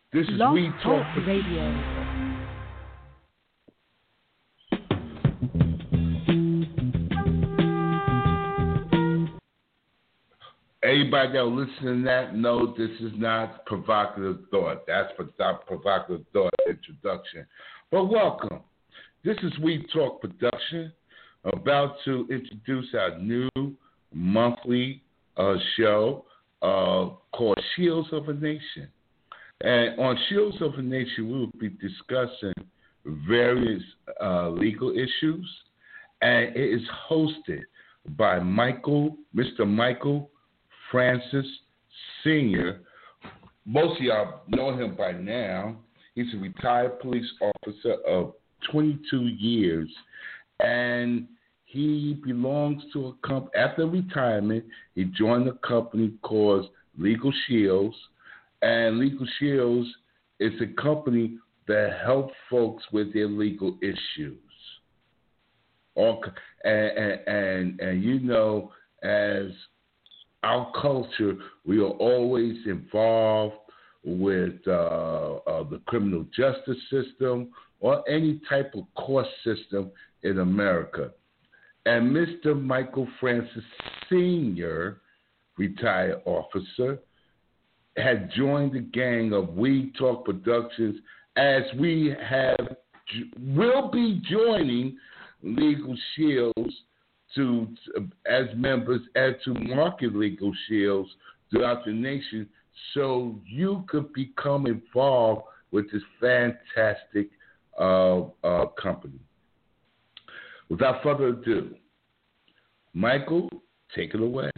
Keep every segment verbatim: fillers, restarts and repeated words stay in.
This is Blog We Talk Talk Radio. Everybody that will listen to that know this is not provocative thought. That's not provocative thought introduction. But welcome. This is We Talk Production, about to introduce our new monthly uh, show uh, called Shields of a Nation. And on Shields of a Nation, we will be discussing various uh, legal issues, and it is hosted by Michael, Mister Michael Francis Senior Most of y'all know him by now. He's a retired police officer of twenty-two years, and he belongs to a company. After retirement, he joined a company called Legal Shields, and Legal Shields is a company that helps folks with their legal issues. All, and, and, and, and you know, as our culture, we are always involved with uh, uh, the criminal justice system or any type of court system in America. And Mister Michael Francis Senior, retired officer, had joined the gang of We Talk Productions, as we have will be joining Legal Shields to as members and to market Legal Shields throughout the nation, so you could become involved with this fantastic uh, uh, company. Without further ado, Michael, take it away.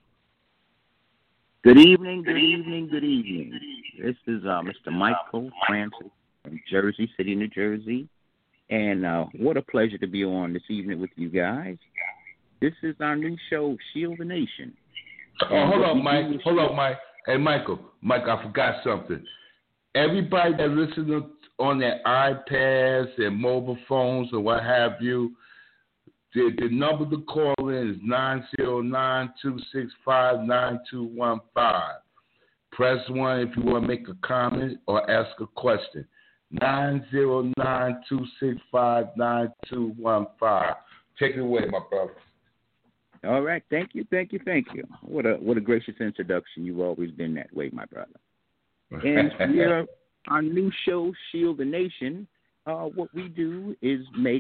Good evening, good evening, good evening. This is uh, Mister Michael Francis from Jersey City, New Jersey. And uh, what a pleasure to be on this evening with you guys. This is our new show, Shield the Nation. Oh, hold on, Mike. Hold on, Mike. Hey, Michael. Mike, I forgot something. Everybody that listens on their iPads and mobile phones or what have you, the, the number to call in is nine zero nine, two six five, nine two one five. Press one if you want to make a comment or ask a question. nine zero nine, two six five, nine two one five. Take it away, my brother. All right. Thank you, thank you, thank you. What a what a gracious introduction. You've always been that way, my brother. And here, our new show, Shield the Nation, uh, what we do is make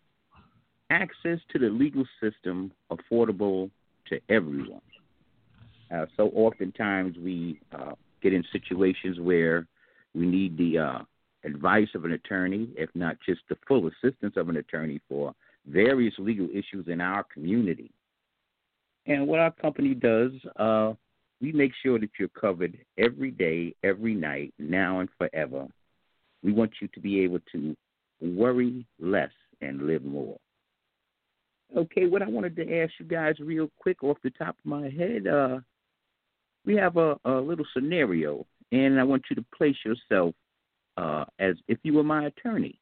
access to the legal system affordable to everyone. Uh, so oftentimes we uh, get in situations where we need the uh, advice of an attorney, if not just the full assistance of an attorney for various legal issues in our community. And what our company does, uh, we make sure that you're covered every day, every night, now and forever. We want you to be able to worry less and live more. Okay, what I wanted to ask you guys real quick off the top of my head, uh, we have a, a little scenario, and I want you to place yourself uh, as if you were my attorney.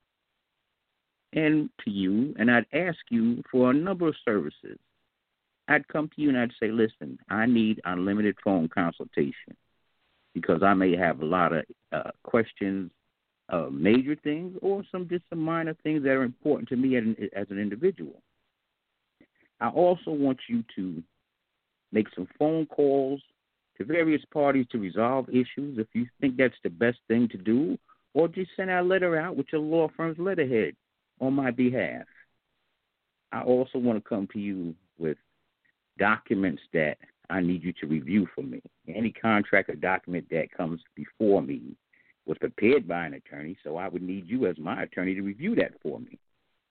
And to you, and I'd ask you for a number of services. I'd come to you and I'd say, listen, I need unlimited phone consultation because I may have a lot of uh, questions, uh, major things, or some just some minor things that are important to me as an, as an individual. I also want you to make some phone calls to various parties to resolve issues if you think that's the best thing to do, or just send our letter out with your law firm's letterhead on my behalf. I also want to come to you with documents that I need you to review for me. Any contract or document that comes before me was prepared by an attorney, so I would need you as my attorney to review that for me.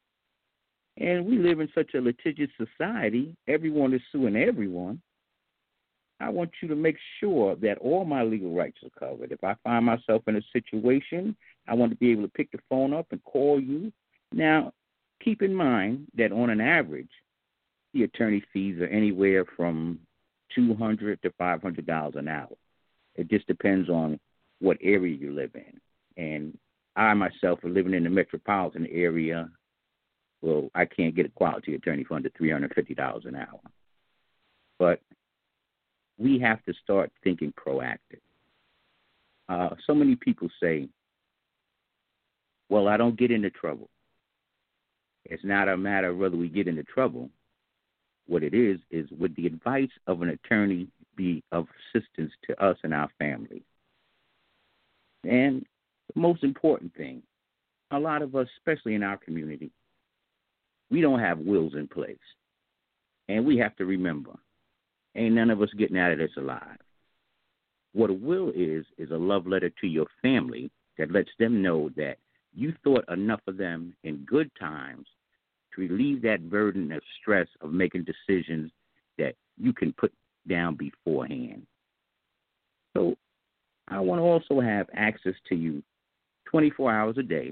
And we live in such a litigious society, everyone is suing everyone. I want you to make sure that all my legal rights are covered. If I find myself in a situation, I want to be able to pick the phone up and call you. Now, keep in mind that on an average, the attorney fees are anywhere from two hundred dollars to five hundred dollars an hour. It just depends on what area you live in. And I myself are living in the metropolitan area. Well, I can't get a quality attorney for under three hundred fifty dollars an hour. But we have to start thinking proactive. Uh, so many people say, well, I don't get into trouble. It's not a matter of whether we get into trouble. What it is, is would the advice of an attorney be of assistance to us and our family? And the most important thing, a lot of us, especially in our community, we don't have wills in place. And we have to remember, ain't none of us getting out of this alive. What a will is, is a love letter to your family that lets them know that you thought enough of them in good times to relieve that burden of stress of making decisions that you can put down beforehand. So I want to also have access to you twenty-four hours a day,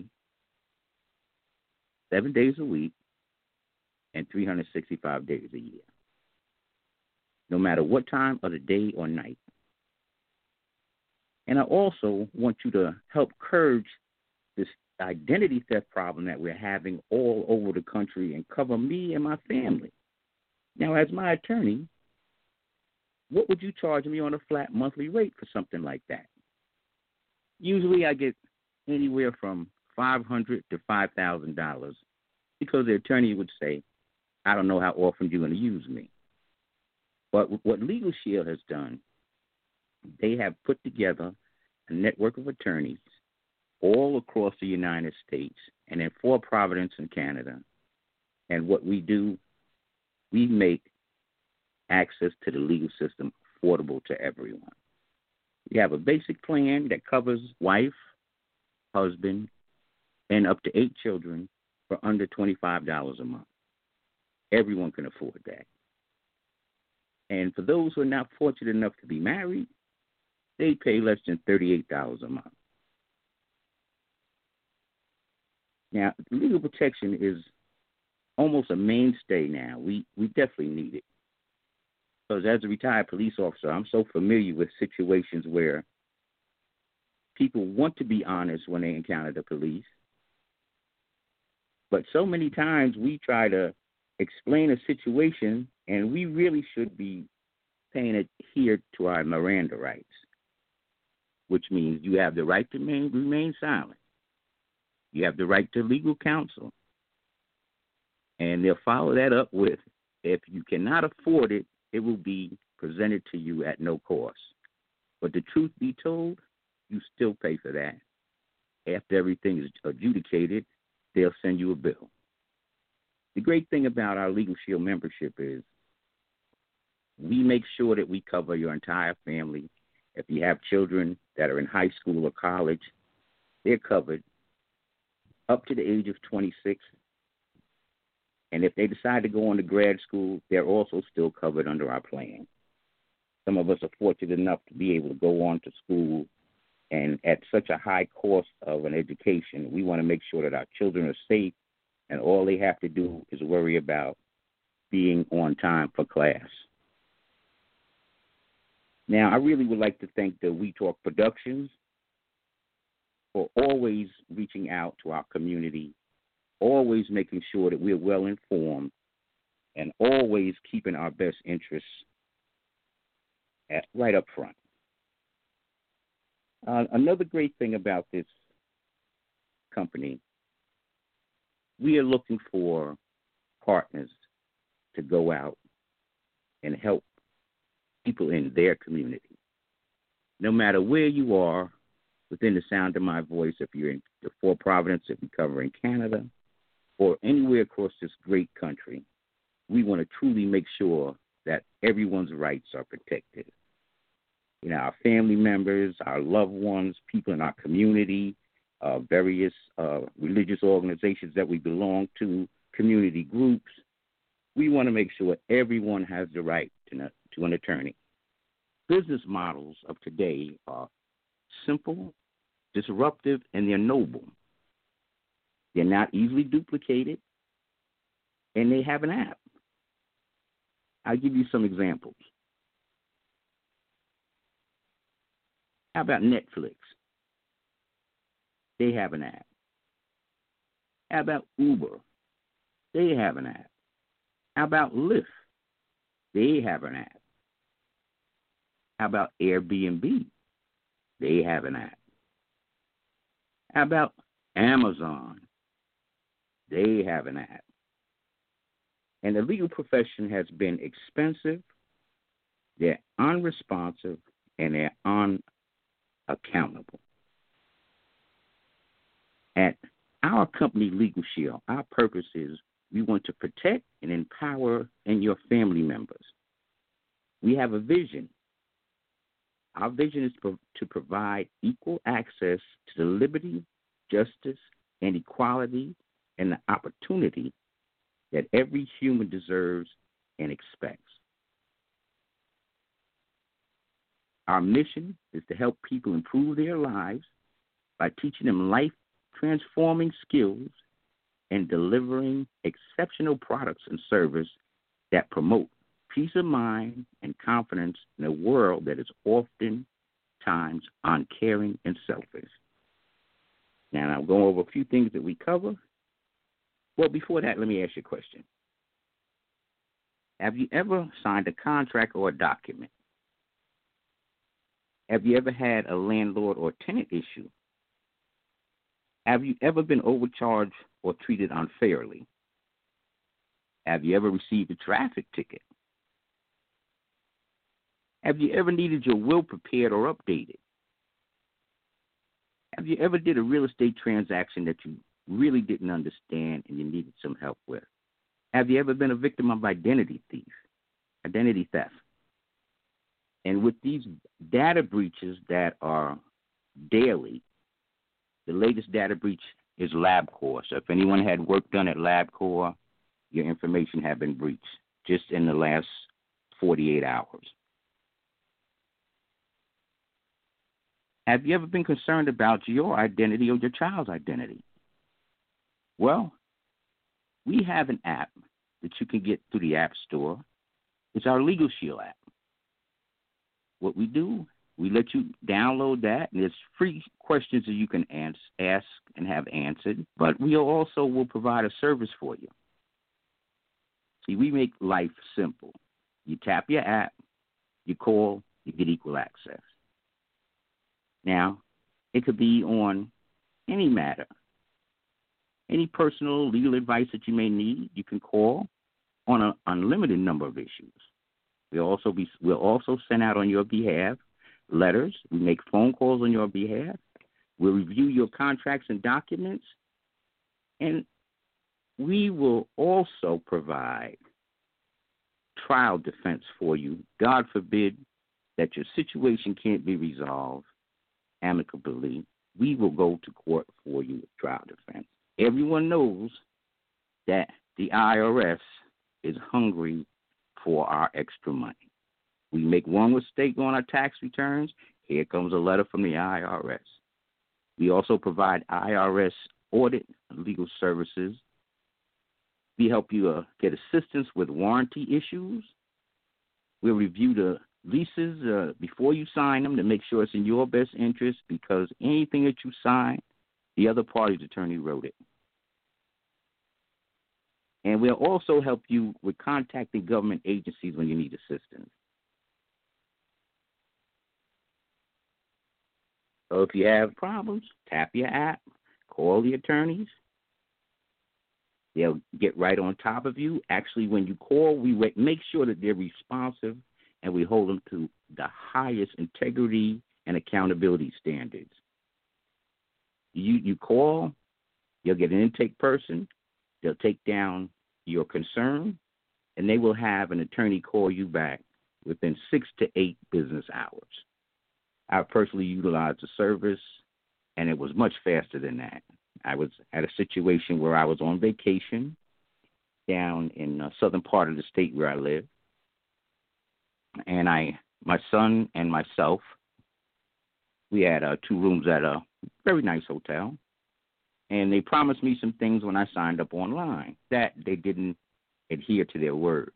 seven days a week, and three hundred sixty-five days a year, no matter what time of the day or night. And I also want you to help curb this identity theft problem that we're having all over the country and cover me and my family. Now, as my attorney, what would you charge me on a flat monthly rate for something like that? Usually I get anywhere from five hundred dollars to five thousand dollars because the attorney would say, I don't know how often you're going to use me. But what Legal Shield has done, they have put together a network of attorneys all across the United States and in Fort Providence in Canada. And what we do, we make access to the legal system affordable to everyone. We have a basic plan that covers wife, husband, and up to eight children for under twenty-five dollars a month. Everyone can afford that. And for those who are not fortunate enough to be married, they pay less than thirty-eight dollars a month. Now, legal protection is almost a mainstay now. We we definitely need it. Because as a retired police officer, I'm so familiar with situations where people want to be honest when they encounter the police. But so many times we try to explain a situation, and we really should be paying adhere to our Miranda rights, which means you have the right to remain, remain silent. You have the right to legal counsel. And they'll follow that up with, if you cannot afford it, it will be presented to you at no cost. But the truth be told, you still pay for that. After everything is adjudicated, they'll send you a bill. The great thing about our Legal Shield membership is we make sure that we cover your entire family. If you have children that are in high school or college, they're covered up to the age of twenty-six. And if they decide to go on to grad school, they're also still covered under our plan. Some of us are fortunate enough to be able to go on to school, and at such a high cost of an education, we want to make sure that our children are safe, and all they have to do is worry about being on time for class. Now, I really would like to thank the We Talk Productions for always reaching out to our community, always making sure that we're well informed, and always keeping our best interests at, right up front. Uh, another great thing about this company, we are looking for partners to go out and help people in their community. No matter where you are, within the sound of my voice, if you're in the Fort Providence, if you're covering Canada, or anywhere across this great country, we want to truly make sure that everyone's rights are protected. You know, our family members, our loved ones, people in our community, uh, various uh, religious organizations that we belong to, community groups, we want to make sure everyone has the right to, to an attorney. Business models of today are simple, disruptive, and they're noble. They're not easily duplicated, and they have an app. I'll give you some examples. How about Netflix? They have an app. How about Uber? They have an app. How about Lyft? They have an app. How about Airbnb? They have an app. How about Amazon? They have an app. And the legal profession has been expensive, they're unresponsive, and they're unaccountable. At our company, Legal Shield, our purpose is we want to protect and empower and your family members. We have a vision. Our vision is pro- to provide equal access to the liberty, justice, and equality and the opportunity that every human deserves and expects. Our mission is to help people improve their lives by teaching them life-transforming skills and delivering exceptional products and service that promote peace of mind and confidence in a world that is often times uncaring and selfish. Now, I'll go over a few things that we cover. Well, before that, let me ask you a question. Have you ever signed a contract or a document? Have you ever had a landlord or tenant issue? Have you ever been overcharged or treated unfairly? Have you ever received a traffic ticket? Have you ever needed your will prepared or updated? Have you ever did a real estate transaction that you really didn't understand and you needed some help with? Have you ever been a victim of identity thief, identity theft? And with these data breaches that are daily, the latest data breach is LabCorp. So if anyone had work done at LabCorp, your information had been breached just in the last forty-eight hours. Have you ever been concerned about your identity or your child's identity? Well, we have an app that you can get through the App Store. It's our Legal Shield app. What we do, we let you download that, and there's free questions that you can ask and have answered, but we also will provide a service for you. See, we make life simple. You tap your app, you call, you get equal access. Now, it could be on any matter, any personal legal advice that you may need. You can call on an unlimited number of issues. We'll also be we'll also send out on your behalf letters. We make phone calls on your behalf. We'll review your contracts and documents, and we will also provide trial defense for you. God forbid that your situation can't be resolved amicably. We will go to court for you with trial defense. Everyone knows that the I R S is hungry for our extra money. We make one mistake on our tax returns, here comes a letter from the I R S. We also provide I R S audit and legal services. We help you uh, get assistance with warranty issues. We'll review the leases uh, before you sign them to make sure it's in your best interest, because anything that you sign, the other party's attorney wrote it. And we'll also help you with contacting government agencies when you need assistance. So if you have problems, tap your app, call the attorneys. They'll get right on top of you. Actually, when you call, we make sure that they're responsive, and we hold them to the highest integrity and accountability standards. You, you call, you'll get an intake person. They'll take down your concern, and they will have an attorney call you back within six to eight business hours. I personally utilized the service, and it was much faster than that. I was at a situation where I was on vacation down in the southern part of the state where I live, and I, my son and myself, we had uh, two rooms at a very nice hotel, and they promised me some things when I signed up online that they didn't adhere to their word.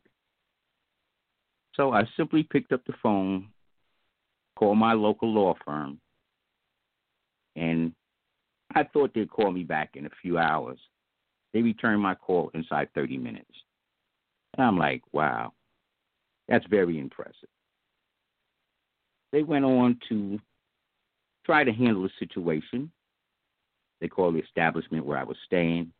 So I simply picked up the phone, called my local law firm, and I thought they'd call me back in a few hours. They returned my call inside thirty minutes. And I'm like, wow, that's very impressive. They went on to try to handle the situation. They called the establishment where I was staying.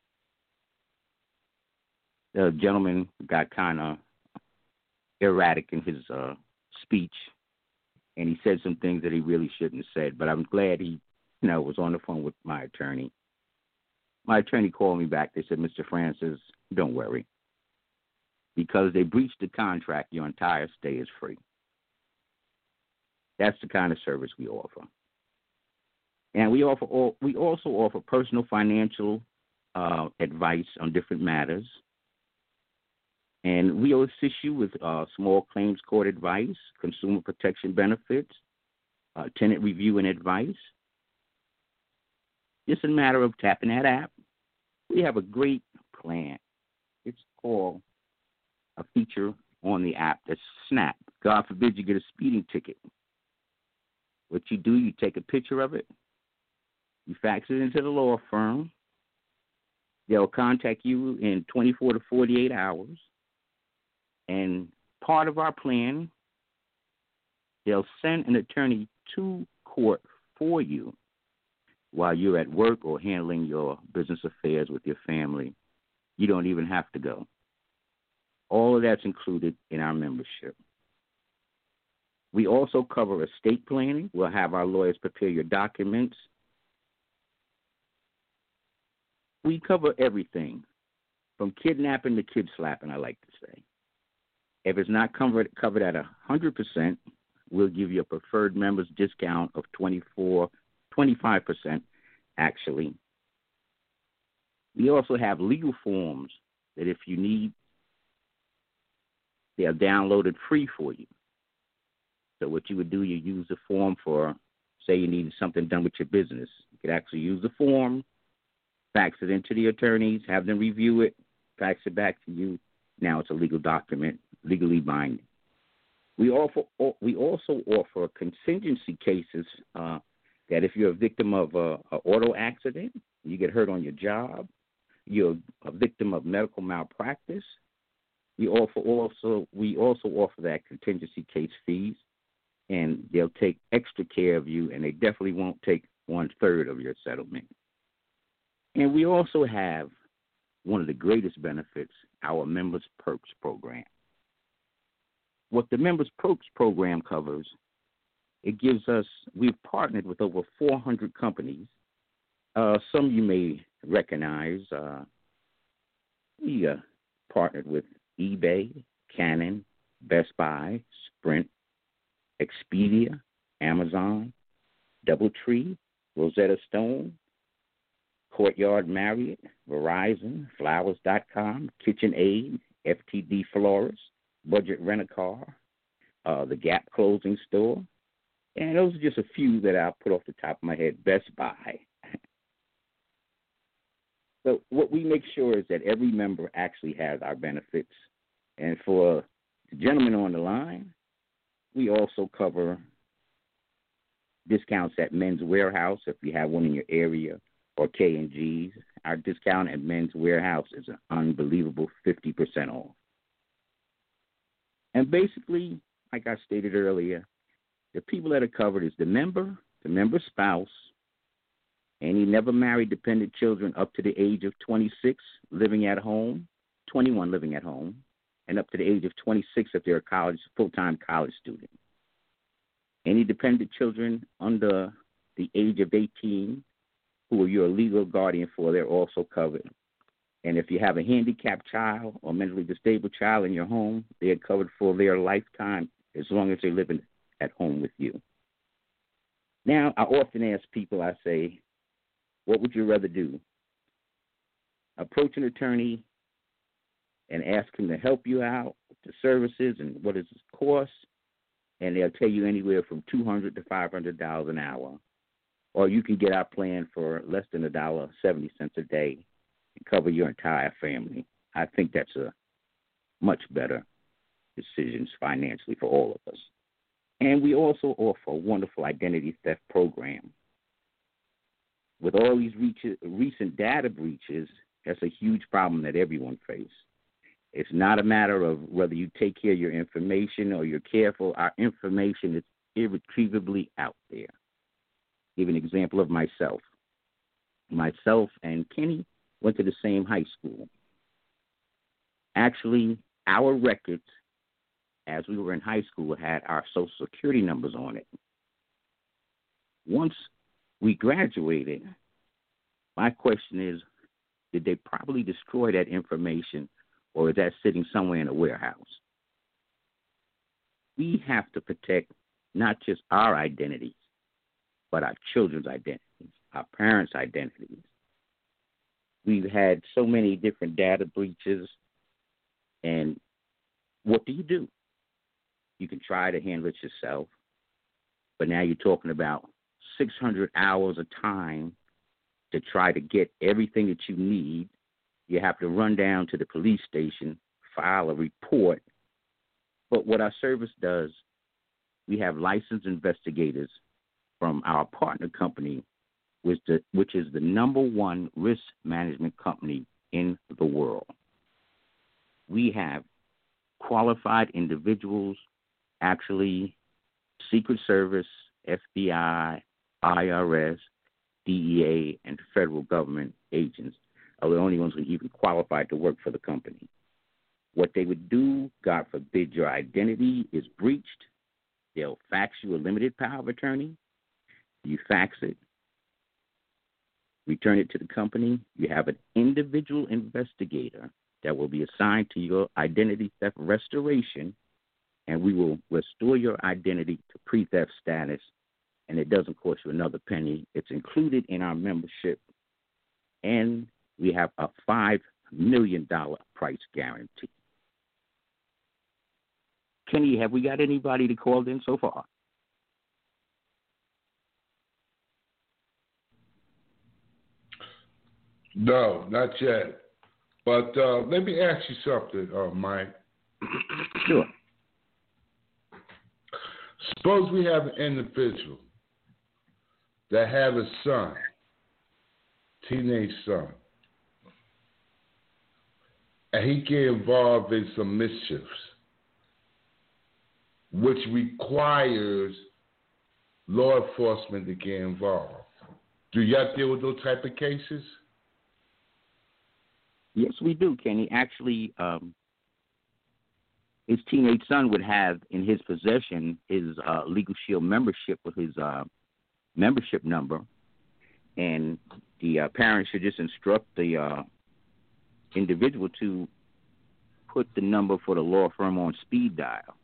The gentleman got kind of erratic in his uh, speech, and he said some things that he really shouldn't have said, but I'm glad he, you know, was on the phone with my attorney. My attorney called me back. They said, Mister Francis, don't worry. Because they breached the contract, your entire stay is free. That's the kind of service we offer. And we offer all, we also offer personal financial uh, advice on different matters. And we will assist you with uh, small claims court advice, consumer protection benefits, uh, tenant review and advice. It's a matter of tapping that app. We have a great plan. It's called a feature on the app that's Snap. God forbid you get a speeding ticket. What you do, you take a picture of it, you fax it into the law firm. They'll contact you in twenty-four to forty-eight hours. And part of our plan, they'll send an attorney to court for you while you're at work or handling your business affairs with your family. You don't even have to go. All of that's included in our membership. We also cover estate planning. We'll have our lawyers prepare your documents. We cover everything, from kidnapping to kid slapping, I like to say. If it's not covered covered at one hundred percent, we'll give you a preferred members discount of twenty-four, twenty-five percent, actually. We also have legal forms that if you need, they are downloaded free for you. So what you would do, you use the form for, say you needed something done with your business. You could actually use the form, fax it into the attorneys, have them review it, fax it back to you. Now it's a legal document, legally binding. We offer, we also offer contingency cases uh, that if you're a victim of an auto accident, you get hurt on your job, you're a victim of medical malpractice, we offer also we also offer that contingency case fees, and they'll take extra care of you, and they definitely won't take one third of your settlement. And we also have one of the greatest benefits, our Members Perks program. What the Members Perks program covers, it gives us, we've partnered with over four hundred companies. Uh, some you may recognize. Uh, we uh, partnered with eBay, Canon, Best Buy, Sprint, Expedia, Amazon, DoubleTree, Rosetta Stone, Courtyard Marriott, Verizon, Flowers dot com, KitchenAid, F T D Florist, Budget Rent-A-Car, uh, the Gap Clothing Store, and those are just a few that I'll put off the top of my head. Best Buy. So what we make sure is that every member actually has our benefits. And for the gentleman on the line, we also cover discounts at Men's Warehouse if you have one in your area, or K and G's. Our discount at Men's Warehouse is an unbelievable fifty percent off. And basically, like I stated earlier, the people that are covered is the member, the member's spouse, any never married dependent children up to the age of twenty-six living at home, twenty-one living at home, and up to the age of twenty-six if they're a college, full-time college student. Any dependent children under the age of eighteen who you're a legal guardian for, they're also covered. And if you have a handicapped child or mentally disabled child in your home, they're covered for their lifetime as long as they live in, at home with you. Now, I often ask people, I say, what would you rather do? Approach an attorney and ask him to help you out with the services and what does it cost, and they'll tell you anywhere from two hundred dollars to five hundred dollars an hour. Or you can get our plan for less than one dollar and seventy cents a day and cover your entire family. I think that's a much better decision financially for all of us. And we also offer a wonderful identity theft program. With all these reach- recent data breaches, that's a huge problem that everyone faces. It's not a matter of whether you take care of your information or you're careful. Our information is irretrievably out there. give an example of myself. Myself and Kenny went to the same high school. Actually, our records, as we were in high school, had our Social Security numbers on it. Once we graduated, my question is, did they probably destroy that information, or is that sitting somewhere in a warehouse? We have to protect not just our identities, but our children's identities, our parents' identities. We've had so many different data breaches, and what do you do? You can try to handle it yourself, but now you're talking about six hundred hours of time to try to get everything that you need. You have to run down to the police station, file a report. But what our service does, we have licensed investigators from our partner company, which, the, which is the number one risk management company in the world. We have qualified individuals, actually Secret Service, F B I, I R S, D E A, and federal government agents are the only ones who are even qualified to work for the company. What they would do, God forbid your identity is breached, they'll fax you a limited power of attorney. You fax it, return it to the company. You have an individual investigator that will be assigned to your identity theft restoration, and we will restore your identity to pre-theft status, and it doesn't cost you another penny. It's included in our membership, and we have a five million dollars price guarantee. Kenny, have we got anybody that called in so far? No, not yet. But uh, let me ask you something, uh, Mike. Sure. Suppose we have an individual that have a son, teenage son, and he get involved in some mischiefs, which requires law enforcement to get involved. Do y'all deal with those type of cases? Yes, we do, Kenny. Actually, um, his teenage son would have in his possession his uh, Legal Shield membership with his uh, membership number, and the uh, parents should just instruct the uh, individual to put the number for the law firm on speed dial.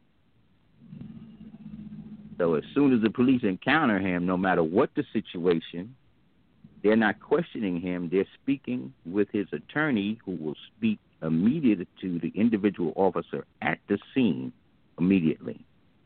So as soon as the police encounter him, no matter what the situation, they're not questioning him. They're speaking with his attorney, who will speak immediately to the individual officer at the scene immediately.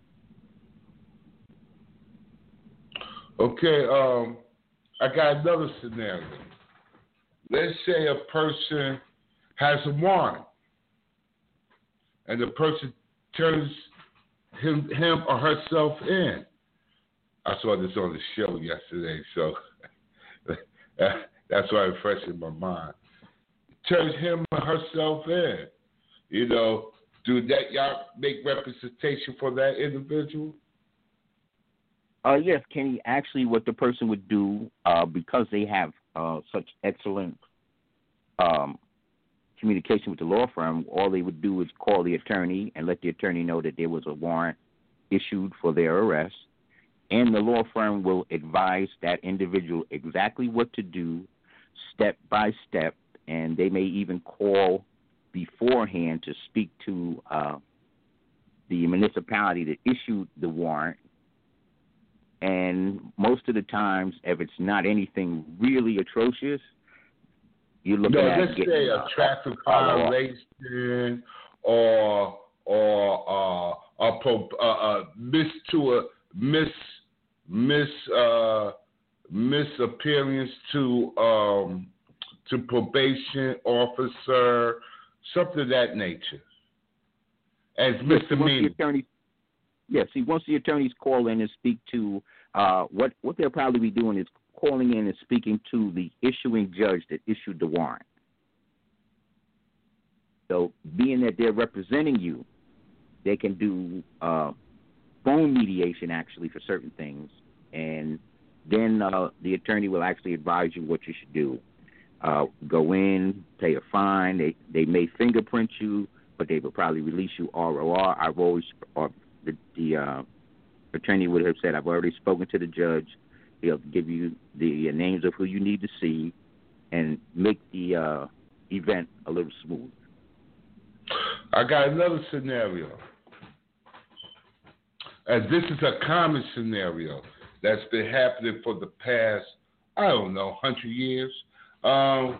Okay, um, I got another scenario. Let's say a person has a warrant, and the person turns him, him or herself in. I saw this on the show yesterday, so that's why it's fresh in my mind. Turns him or herself in. You know, do that y'all make representation for that individual? Uh, yes, Kenny. Actually, what the person would do, uh, because they have uh, such excellent um, communication with the law firm, all they would do is call the attorney and let the attorney know that there was a warrant issued for their arrest. And the law firm will advise that individual exactly what to do, step by step, and they may even call beforehand to speak to uh, the municipality that issued the warrant. And most of the times, if it's not anything really atrocious, you're looking no, at let's getting, say a uh, traffic uh, violation or or uh, a pro, uh, uh, miss to a miss miss uh, misappearance to um, to probation officer, something of that nature, as misdemeanor. Yes, see, once the attorneys call in and speak to, uh, what what they'll probably be doing is calling in and speaking to the issuing judge that issued the warrant. So being that they're representing you, they can do uh, phone mediation, actually, for certain things. And then uh, the attorney will actually advise you what you should do. Uh, go in, pay a fine. They they may fingerprint you, but they will probably release you R O R. I've always, or the, the uh, attorney would have said, I've already spoken to the judge. He'll give you the names of who you need to see and make the uh, event a little smooth. I got another scenario. And this is a common scenario that's been happening for the past, I don't know, one hundred years. Um,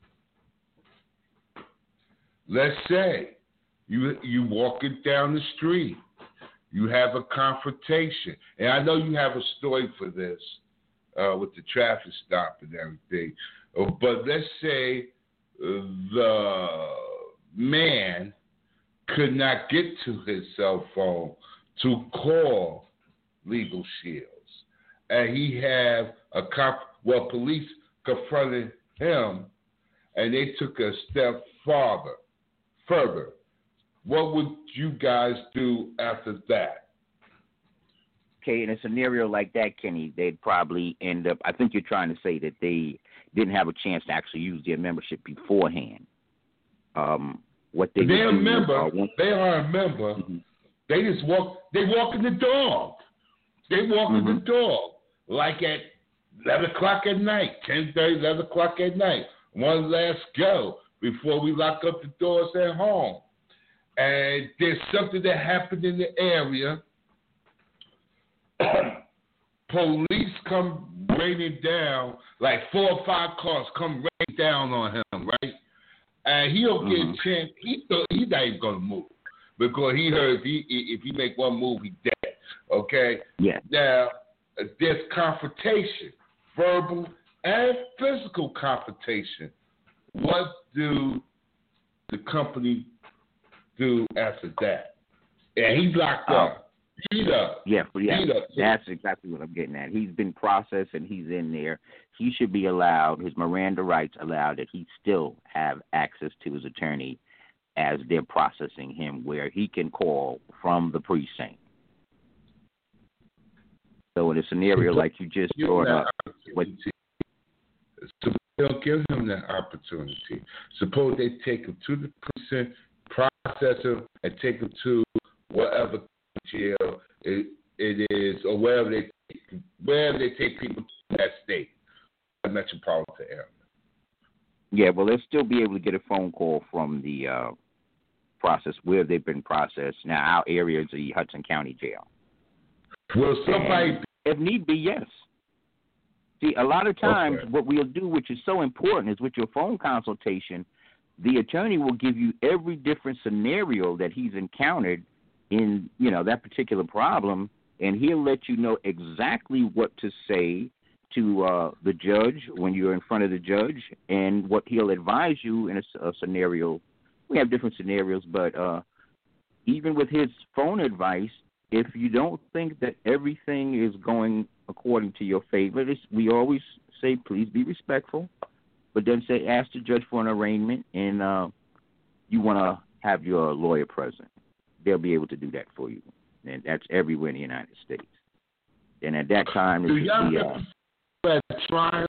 let's say you you walking down the street, you have a confrontation, and I know you have a story for this uh, with the traffic stop and everything. Uh, but let's say uh, the man could not get to his cell phone to call Legal Shields, and he have a cop. Well, police confronted him, and they took a step farther, further. What would you guys do after that? Okay, in a scenario like that, Kenny, they'd probably end up, I think you're trying to say that they didn't have a chance to actually use their membership beforehand. Um, what they They're a do member. Is, uh, they are a member. Mm-hmm. They just walk, they walk in the dog. They walk mm-hmm. in the dog. Like at eleven o'clock at night, ten thirty, eleven o'clock at night. One last go before we lock up the doors at home. And there's something that happened in the area. Police come raining down, like four or five cars come raining down on him, right? And he'll mm-hmm. get a chance. He thought he's not even gonna move because he heard if he if he make one move, he dead. Okay. Yeah. Now there's confrontation, verbal and physical confrontation. What do the company do after that? And he's locked uh, up. Heat up. Yeah, yeah. Heat up. That's exactly what I'm getting at. He's been processed and he's in there. He should be allowed, his Miranda rights allowed that he still have access to his attorney as they're processing him, where he can call from the precinct. So in a scenario like you just brought up, what, so they don't give him that opportunity. Suppose they take him to the precinct, process him, and take him to whatever jail it, it is, or wherever they take, wherever they take people to that state, the metropolitan area. Yeah, well, they'll still be able to get a phone call from the uh, process where they've been processed. Now, our area is the Hudson County Jail. Will somebody, and if need be, yes. See, a lot of times okay. what we'll do, which is so important, is with your phone consultation, the attorney will give you every different scenario that he's encountered in, you know, that particular problem, and he'll let you know exactly what to say to uh, the judge when you're in front of the judge, and what he'll advise you in a, a scenario. We have different scenarios, but uh, even with his phone advice, if you don't think that everything is going according to your favor, we always say please be respectful, but then say ask the judge for an arraignment, and uh, you want to have your lawyer present. They'll be able to do that for you, and that's everywhere in the United States. And at that time, do y'all the, uh, have trials?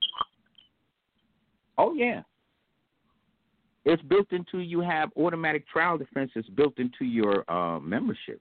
Oh yeah, it's built into. You have automatic trial defense. It's built into your uh, membership.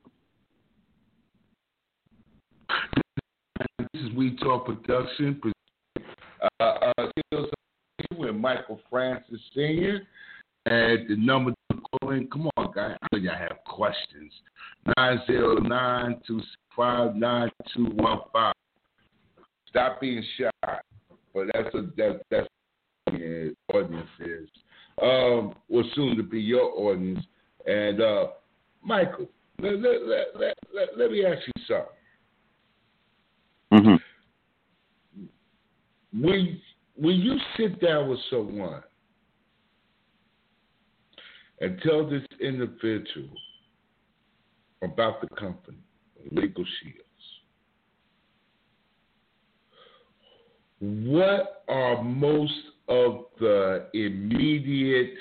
This is We Talk Production. Uh, uh, with Michael Francis Senior And the number to call in, come on, guys. I know y'all have questions. nine zero nine, two six five, nine two one five. Stop being shy. But that's a, that, that's what the audience is. Um, well, soon to be your audience. And, uh, Michael, let, let, let, let, let, let me ask you something. Mm-hmm. When, when you sit down with someone and tell this individual about the company, Legal Shields, what are most of the immediate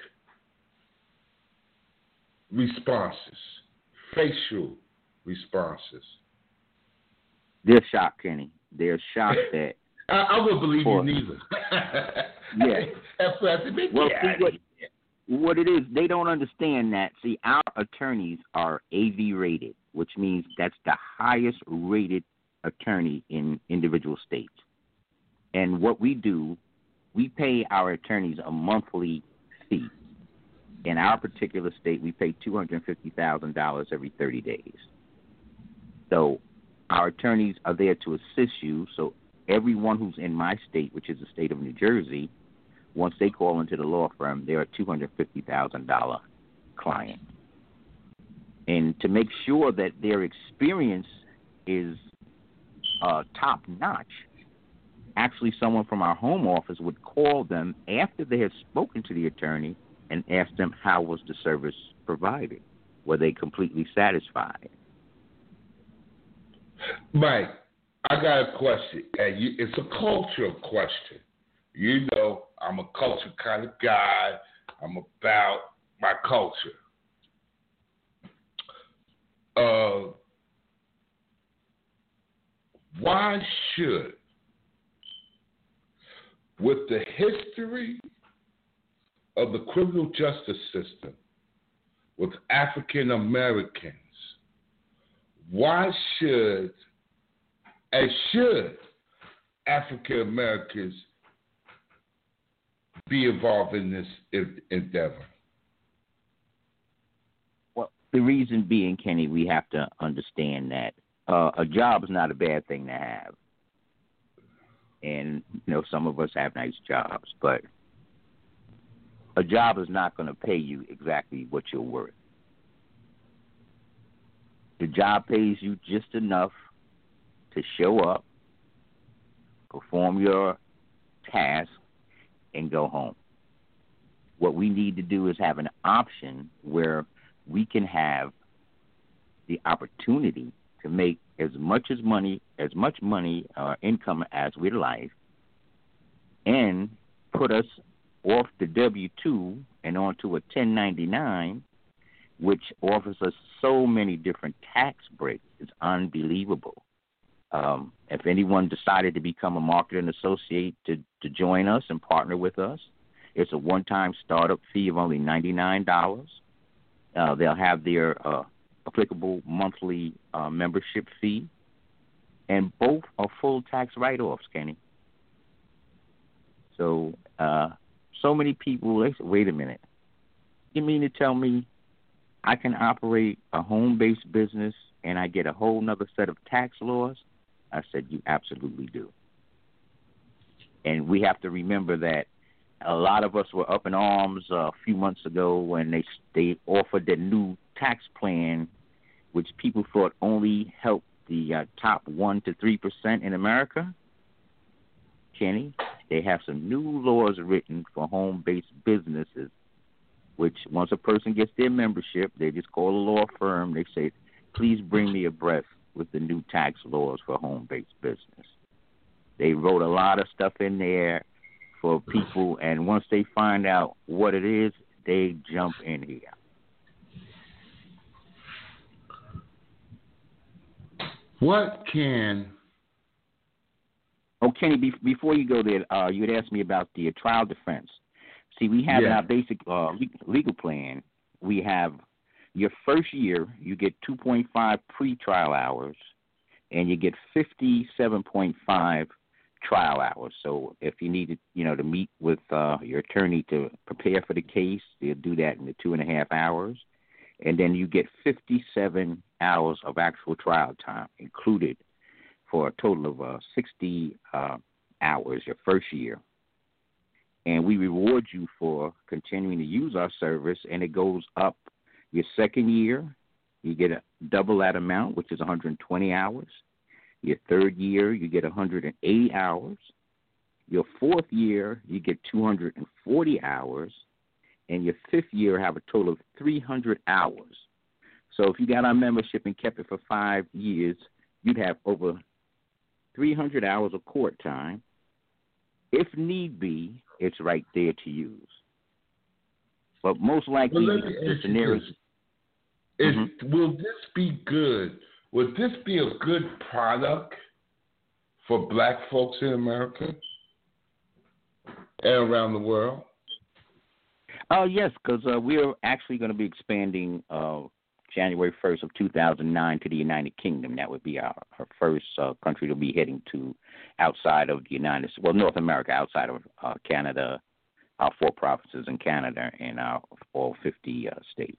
responses, facial responses? They're shocked, Kenny. they're shocked that. I, I wouldn't believe for, you neither. Yeah. At first, well, yeah. see, what, what it is, they don't understand that. See, our attorneys are A V rated, which means that's the highest rated attorney in individual states. And what we do, we pay our attorneys a monthly fee. In our particular state, we pay two hundred fifty thousand dollars every thirty days. So our attorneys are there to assist you. So everyone who's in my state, which is the state of New Jersey, once they call into the law firm, they're a two hundred fifty thousand dollars client. And to make sure that their experience is uh, top-notch, actually someone from our home office would call them after they have spoken to the attorney and ask them how was the service provided. Were they completely satisfied? Mike, I got a question. And you, it's a cultural question. You know, I'm a culture kind of guy. I'm about my culture. Uh, why should, with the history of the criminal justice system with African Americans, why should and should African Americans be involved in this endeavor? Well, the reason being, Kenny, we have to understand that uh, a job is not a bad thing to have. And, you know, some of us have nice jobs, but a job is not going to pay you exactly what you're worth. The job pays you just enough to show up, perform your task, and go home. What we need to do is have an option where we can have the opportunity to make as much as money, as much money or income as we'd like, and put us off the W two and onto a ten ninety-nine, which offers us so many different tax breaks. It's unbelievable. Um, if anyone decided to become a marketing associate to, to join us and partner with us, it's a one-time startup fee of only ninety-nine dollars. Uh, they'll have their uh, applicable monthly uh, membership fee, and both are full tax write-offs, Kenny. So, uh, so many people, they say, wait a minute, you mean to tell me I can operate a home-based business and I get a whole nother set of tax laws? I said, you absolutely do. And we have to remember that a lot of us were up in arms uh, a few months ago when they they offered the new tax plan, which people thought only helped the uh, top one to three percent in America. Kenny, they have some new laws written for home-based businesses, which once a person gets their membership, they just call a law firm. They say, please bring me abreast with the new tax laws for home-based business. They wrote a lot of stuff in there for people, and once they find out what it is, they jump in here. What can... Oh, Kenny, be- before you go there, uh, you had asked me about the trial defense. See, we have yeah. in our basic uh, legal plan, we have your first year, you get two point five pre-trial hours, and you get fifty-seven point five trial hours. So if you needed, you know, to meet with uh, your attorney to prepare for the case, they'll do that in the two and a half hours. And then you get fifty-seven hours of actual trial time included for a total of uh, sixty uh, hours your first year. And we reward you for continuing to use our service, and it goes up. Your second year, you get a double that amount, which is one hundred twenty hours. Your third year, you get one hundred eighty hours. Your fourth year, you get two hundred forty hours. And your fifth year, have a total of three hundred hours. So if you got our membership and kept it for five years, you'd have over three hundred hours of court time. If need be, it's right there to use. But most likely, well, the scenario... Is, mm-hmm. Will this be good? Will this be a good product for black folks in America and around the world? Oh, yes, because uh, we're actually going to be expanding uh, January first of two thousand nine to the United Kingdom. That would be our, our first uh, country to be heading to outside of the United States, well, North America, outside of uh, Canada, our four provinces in Canada, and our all fifty uh, states.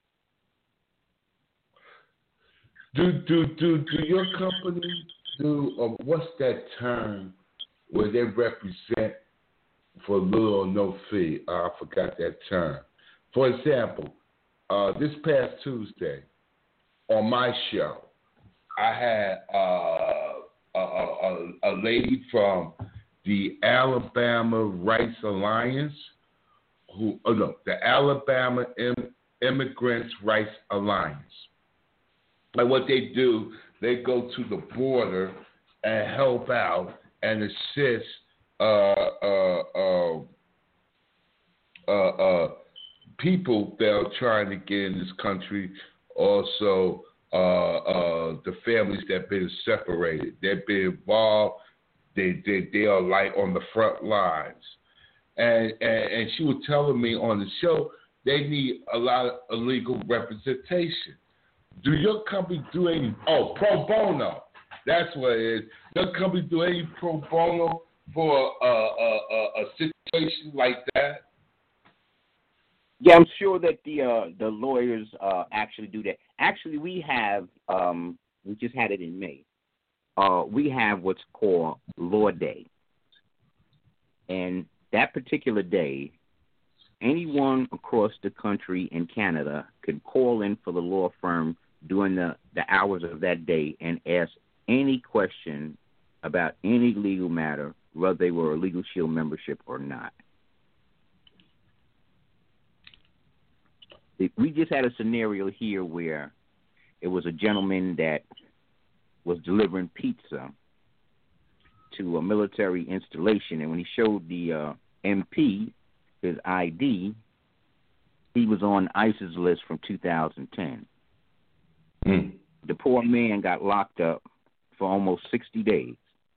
Do do do do your company do uh, what's that term where they represent for little or no fee? Uh, I forgot that term. For example, uh, this past Tuesday on my show, I had uh, a, a, a lady from the Alabama Rights Alliance, who oh no, the Alabama Im- Immigrants Rights Alliance. And what they do, they go to the border and help out and assist uh, uh, uh, uh, uh, people that are trying to get in this country. Also, uh, uh, the families that have been separated, they've been involved. They they they are like on the front lines, and and, and she was telling me on the show they need a lot of illegal representation. Do your company do any, oh, pro bono, that's what it is. Does your company do any pro bono for a, a, a, a situation like that? Yeah, I'm sure that the uh, the lawyers uh, actually do that. Actually, we have, um, we just had it in May, uh, we have what's called Law Day. And that particular day, anyone across the country in Canada could call in for the law firm during the, the hours of that day and ask any question about any legal matter, whether they were a Legal Shield membership or not. We just had a scenario here where it was a gentleman that was delivering pizza to a military installation, and when he showed the uh, M P his I D, he was on ICE's list from two thousand ten. Mm. The poor man got locked up for almost sixty days.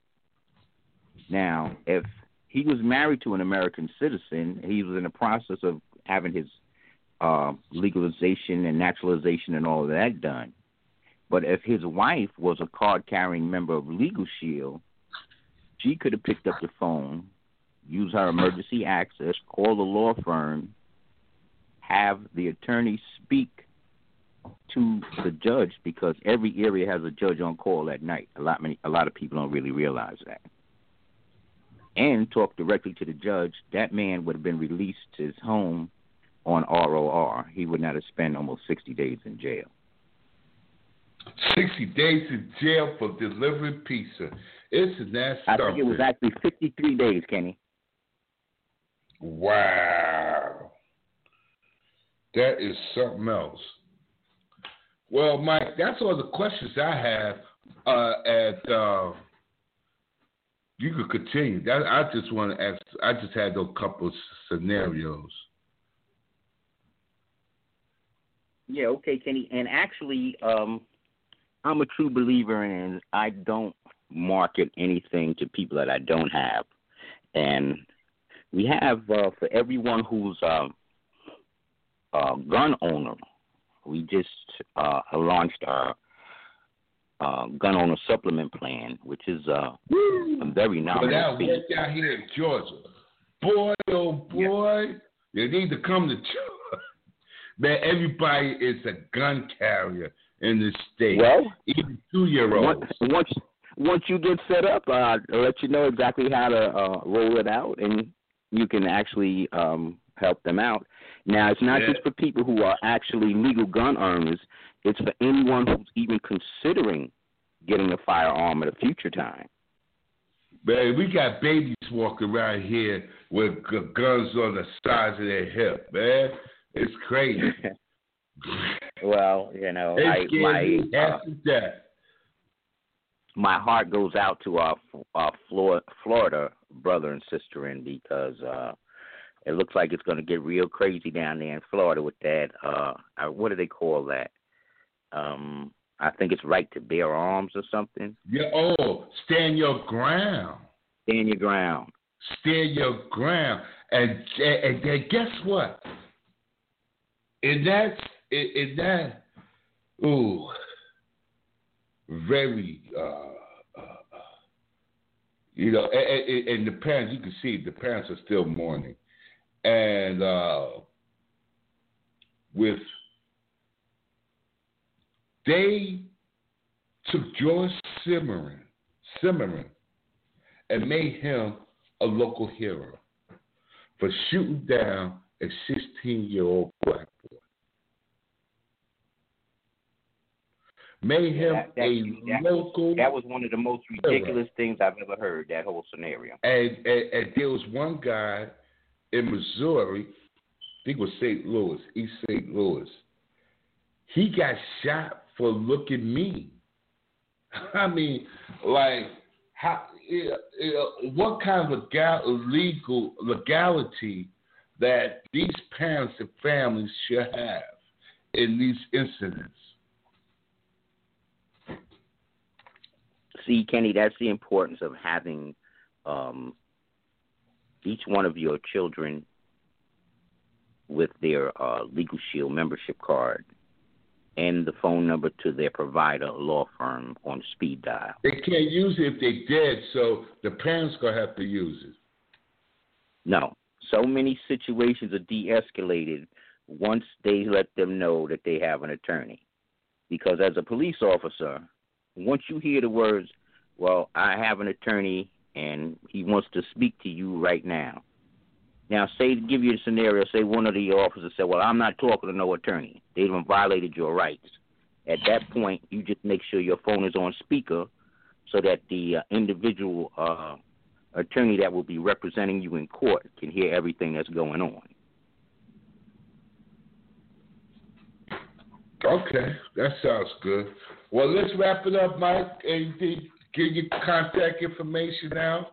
Now, if he was married to an American citizen, he was in the process of having his uh, legalization and naturalization and all of that done. But if his wife was a card-carrying member of Legal Shield, she could have picked up the phone, use her emergency access, call the law firm, have the attorney speak to the judge, because every area has a judge on call at night. A lot many a lot of people don't really realize that. And talk directly to the judge. That man would have been released to his home on R O R. He would not have spent almost sixty days in jail. sixty days in jail for delivering pizza. Isn't that something? I think it was actually fifty-three days, Kenny. Wow. That is something else. Well, Mike, that's all the questions I have. Uh, and uh, you could continue. That, I just want to ask. I just had those couple scenarios. Yeah, okay, Kenny. And actually, um, I'm a true believer in I don't market anything to people that I don't have. And we have, uh, for everyone who's uh, a gun owner, we just uh, launched our uh, gun owner supplement plan, which is uh, a very nominal fee. But that down here in Georgia. Boy, oh boy, yeah. You need to come to Georgia. Man, everybody is a gun carrier in this state. Well, even two-year-olds. Once, once you get set up, uh, I'll let you know exactly how to uh, roll it out, and you can actually um, help them out. Now, it's not yeah. just for people who are actually legal gun owners. It's for anyone who's even considering getting a firearm at a future time. Man, we got babies walking around here with guns on the sides of their hip, man. It's crazy. Well, you know, I, my uh, my heart goes out to our, our Florida brother and sister in, because uh, it looks like it's going to get real crazy down there in Florida with that. Uh, what do they call that? Um, I think it's right to bear arms or something. Yeah. Oh, stand your ground. Stand your ground. Stand your ground. And, and, and guess what? In that, in, in that, ooh, very, uh, uh, you know, and, and the parents, you can see the parents are still mourning. And uh, with, they took George Zimmerman, Zimmerman and made him a local hero for shooting down a sixteen-year-old black boy. Made him that, that, a that, local That was one of the most ridiculous hero. things I've ever heard, that whole scenario. And, and, and there was one guy in Missouri, I think it was Saint Louis, East Saint Louis. He got shot for looking mean. I mean, like, how? You know, what kind of legal, legal legality that these parents and families should have in these incidents? See, Kenny, that's the importance of having um, each one of your children with their uh, Legal Shield membership card and the phone number to their provider law firm on speed dial. They can't use it if they did, so the parents going to have to use it. No. So many situations are de-escalated once they let them know that they have an attorney. Because as a police officer, once you hear the words, well, I have an attorney and he wants to speak to you right now. Now, say, give you a scenario, say one of the officers said, well, I'm not talking to no attorney. They even violated your rights. At that point, you just make sure your phone is on speaker so that the uh, individual uh, attorney that will be representing you in court can hear everything that's going on. Okay, that sounds good. Well, let's wrap it up, Mike. Anything, give your contact information out.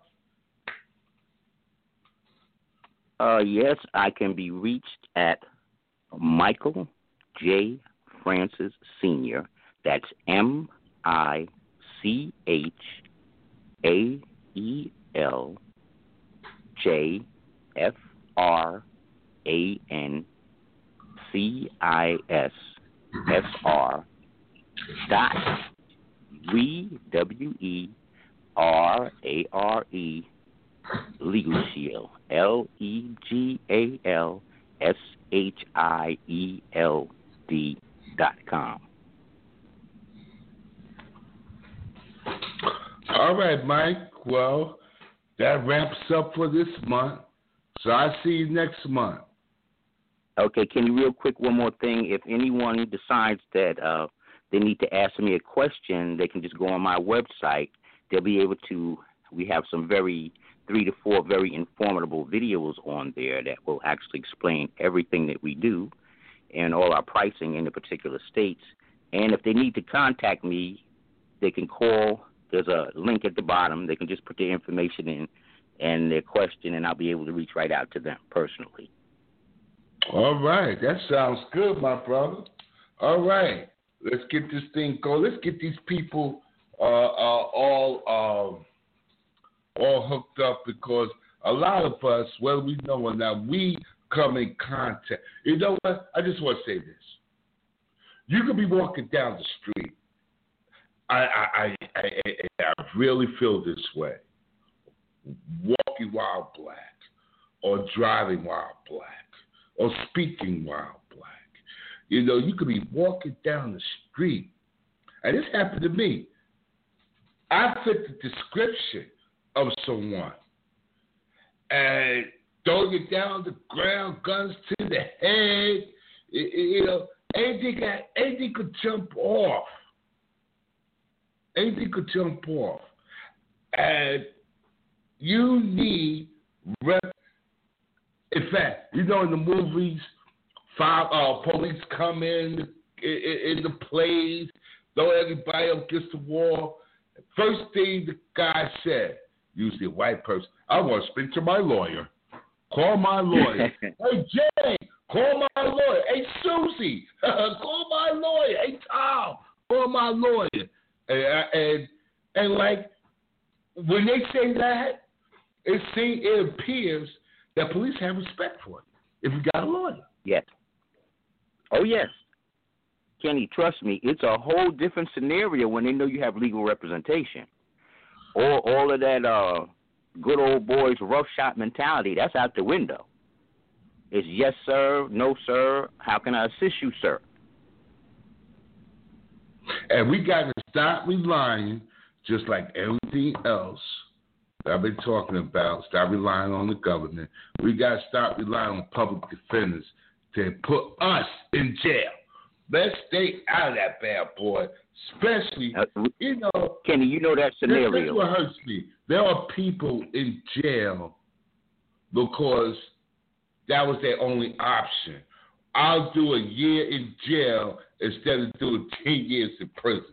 Uh, yes, I can be reached at Michael J. Francis Senior That's M I C H A E L J F R A N C I S S R dot W W E R A R E Legal Shield, L E G A L S H I E L D dot com. All right, Mike. Well, that wraps up for this month. So I'll see you next month. Okay, can you real quick, one more thing? If anyone decides that uh, they need to ask me a question, they can just go on my website. They'll be able to, we have some very, three to four very informative videos on there that will actually explain everything that we do and all our pricing in the particular states. And if they need to contact me, they can call. There's a link at the bottom. They can just put their information in and their question, and I'll be able to reach right out to them personally. All right. That sounds good, my brother. All right. Let's get this thing going. Let's get these people uh, uh, all uh, all hooked up, because a lot of us, whether we know or not, we come in contact. You know what? I just want to say this. You could be walking down the street. I I, I, I, I really feel this way. Walking while black, or driving while black, or speaking while black. You know, you could be walking down the street, and this happened to me. I fit the description of someone, and throwing it down the ground, guns to the head. You know, anything, anything could jump off. Anything could jump off. And you need, rep- in fact, you know, in the movies, five, uh, police come in, in, in the plays, throw everybody up against the wall. First thing the guy said, usually a white person, I want to speak to my lawyer. Call my lawyer. Hey, Jay, call my lawyer. Hey, Susie, call my lawyer. Hey, Tom, call my lawyer. And, and, and like, when they say that, it, seems, it appears that police have respect for you if you got a lawyer. Yes. Oh, yes. Kenny, trust me, it's a whole different scenario when they know you have legal representation. All, all of that uh, good old boys rough shot mentality, that's out the window. It's yes, sir, no, sir, how can I assist you, sir? And we got to stop relying, just like everything else that I've been talking about, stop relying on the government. We got to stop relying on public defenders to put us in jail. Let's stay out of that bad boy, especially, uh, you know. Kenny, you know that scenario. This is what hurts me. There are people in jail because that was their only option. I'll do a year in jail instead of doing ten years in prison.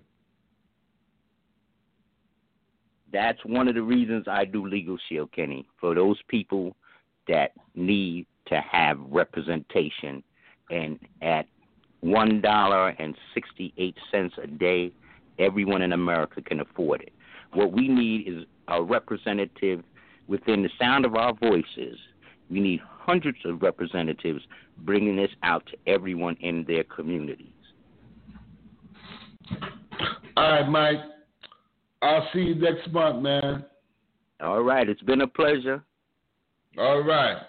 That's one of the reasons I do Legal Shield, Kenny, for those people that need to have representation. And at one dollar and sixty-eight cents a day, everyone in America can afford it. What we need is a representative within the sound of our voices. We need hundreds of representatives bringing this out to everyone in their communities. All right, Mike. I'll see you next month, man. All right. It's been a pleasure. All right.